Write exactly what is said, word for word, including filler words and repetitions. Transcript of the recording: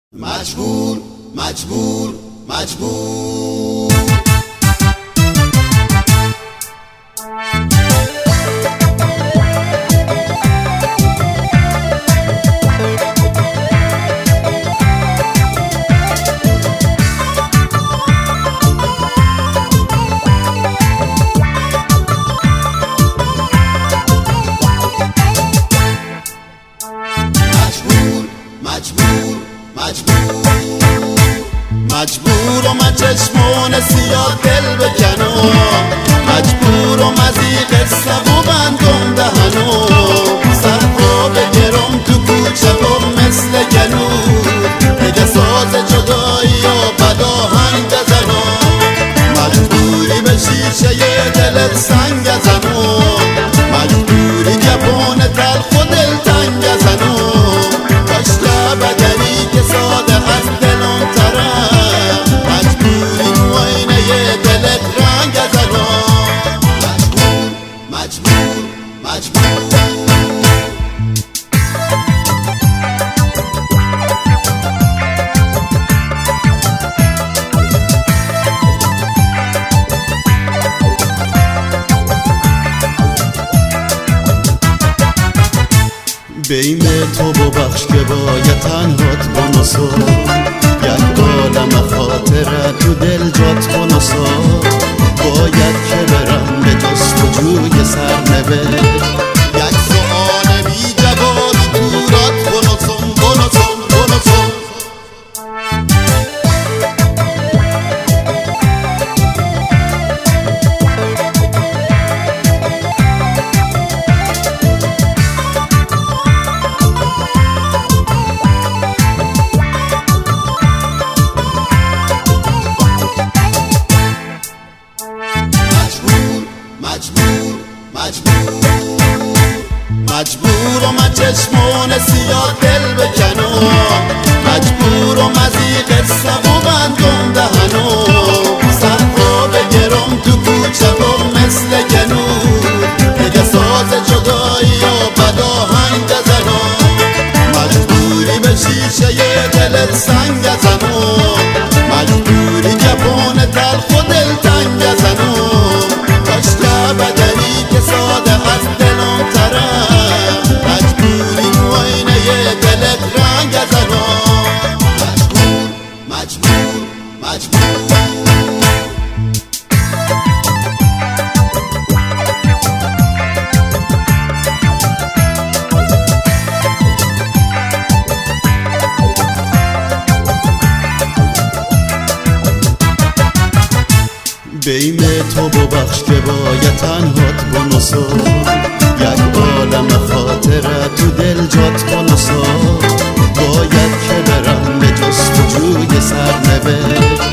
مجبور مجبور مجبور مجبورم از چشمون سیاه دل بکنم، مجبورم از این قصه و بندم دهنم، سرها بگرم تو کوچه و مثل گنور دیگه ساز جدایی و بداهنگ بزنم، مجبوری به شیشه دلت سنگ زنم، مجبوری گپون تلخ و دلتنگ زنم، کاشته بدنی که ساده از دلم تره، مجبوری موینه دلت رنگ زنم، مجبور مجبور مجبور بین تو ببخش که باید تنهات بناسم، یک عالم خاطره تو دل جات بناسم، باید که برم به جستجوی سرنوشت، یک سؤال بی جوابی تو رات بناسم بناسم بناسم مجبورم از چشمون سیاه دل بکنم، مجبورم از این قصه و بندم دهنم، سرها بگرم تو کوچه و مثل گنور دیگه ساز جدایی و بداهنگ بزنم، مجبوری به شیشه دلت سنگ زنم، مجبوری گپون تلخ و دلتنگ زنم، کاشته بدنی که ساده از دلم تره، مجبوری موینه دلت رنگ زنم، مجبور مجبور مجبور بین تو ببخش که باید تنهات بناسم، یک عالم خاطره تو دل جات بناسم، باید که برم به جستجوی سرنوشت،